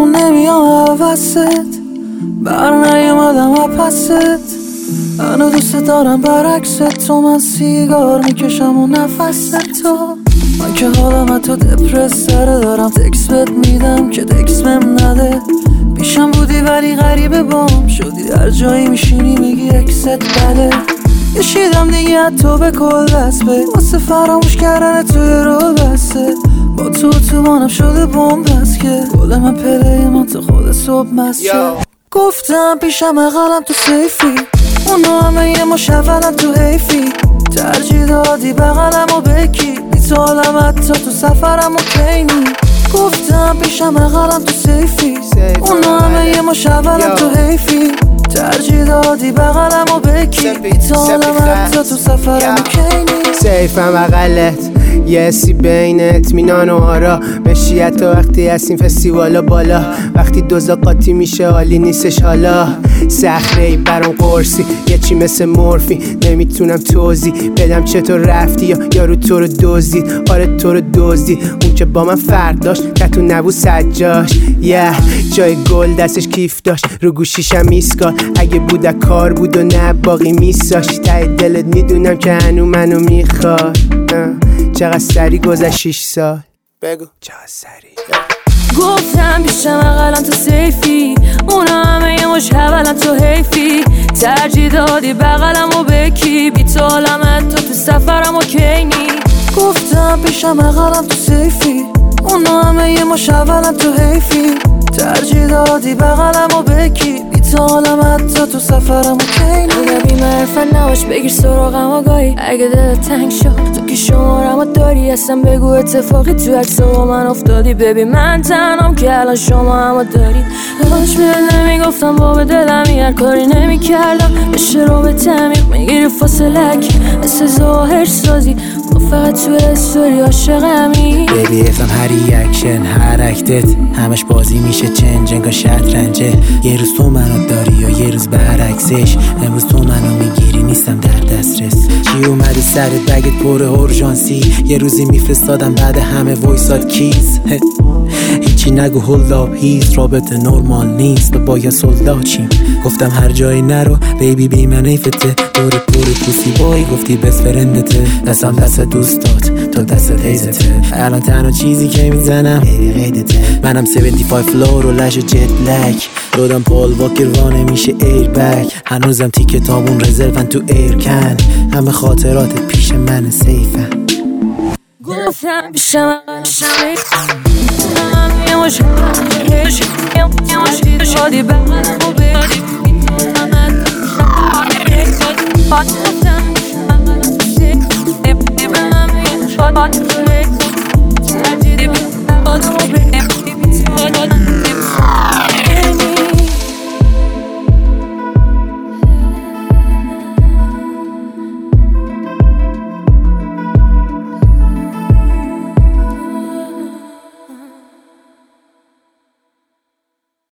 اون نمیام وسط بر نیومدم پست منو دوست دارم برعکس تو من سیگار میکشم و نفس تو من که حالم تو دپرس سره دارم تکس بهت میدم که تکس بهم نده پیشم بودی ولی غریبه بام شدی هر جایی میشینی میگی اکست بله کشیدم دیگه تو به کل دست به واسه فراموش کردن توی رو بسته با تو مانم شده بوم بس که گل من پله من تو خود صبح مسجد گفتم پیشم اقلم تو سیفی اونو همه یه مشولم تو حیفی ترجیح دادی بغلم و بکی بی تو حالم حتی تو سفرم و کینی گفتم پیشم اقلم تو سیفی اونو همه یه مشولم تو حیفی ترجیح دادی بغلم و بکی بی تو حالم حتی تو سفرم و کینی سیفم اقلت یه سی بین اطمینان و آرا بشی تو وقتی هستیم فستیوالا بالا وقتی دوزا قاطی میشه حالی نیستش حالا صخره‌ای برام قرصی یه چی مثل مورفی نمیتونم توضیح بدم چطور رفتی یا یارو تو رو دزدید آره تو رو دزدید اون که با من فرق داشت تتو نبود سجاش جای گل دستش کیف داشت رو گوشیشم میسکال اگه بود کار بود و نه باقی میساش ته دلت میدونم که هنو منو میخواد چقدر سری گذشت 6 سال بگو چقدر سری گفتم پیشم اقلم تو سیفی اونا همه یه مش حولم تو حیفی ترجیح دادی بغلم و بکی بی تو حالم حتی تو سفرم و کینی گفتم پیشم اقلم تو سیفی اونا همه یه مش حولم تو حیفی ترجیح دادی بغلم و بکی بی تو حالم حتی تو سفرم و کینی اگه بیمعرفت نباش بگیر سراغم آگاهی اگه دلت تنگ شد تو که شمارم داری اصلا بگو اتفاقی تو عکس با من افتادی ببین من تنام که الان شما همو داری داشت بهت نمیگفتم با به دلمی هر کاری نمیکردم بشه رو به تعمیق میگیری فاصلک مثل ظاهر سازی با فقط تو استوری عاشقمی بیبی افم هر ریاکشن هر اکتت همش بازی میشه چنج انگار شطرنجه یه روز تو منو داری و یه روز برعکسش امروز تو منو میگیری نیستم در دسترس چی اومده سرت بگت پر اورژانسی یه روزی میفرستادم بعد همه وایساد کیز هیچی نگو هولداب هیز رابطه نورمال نیست به باید سلداچیم گفتم هر جایی نرو بیبی بی من ایفته دور پوسی بای گفتی بس فرندته دستم دست دوستات تا دست هیزته الان تنها چیزی که میزنم غیدته منم 75 فلور و لش جت بلک دادم پال واکر وانه میشه ایر بک هنوزم تی کتابون رزرون تو ایرکن همه خاطراتت پیش من سیفن گفتم پیشم شادی بغلم و بگی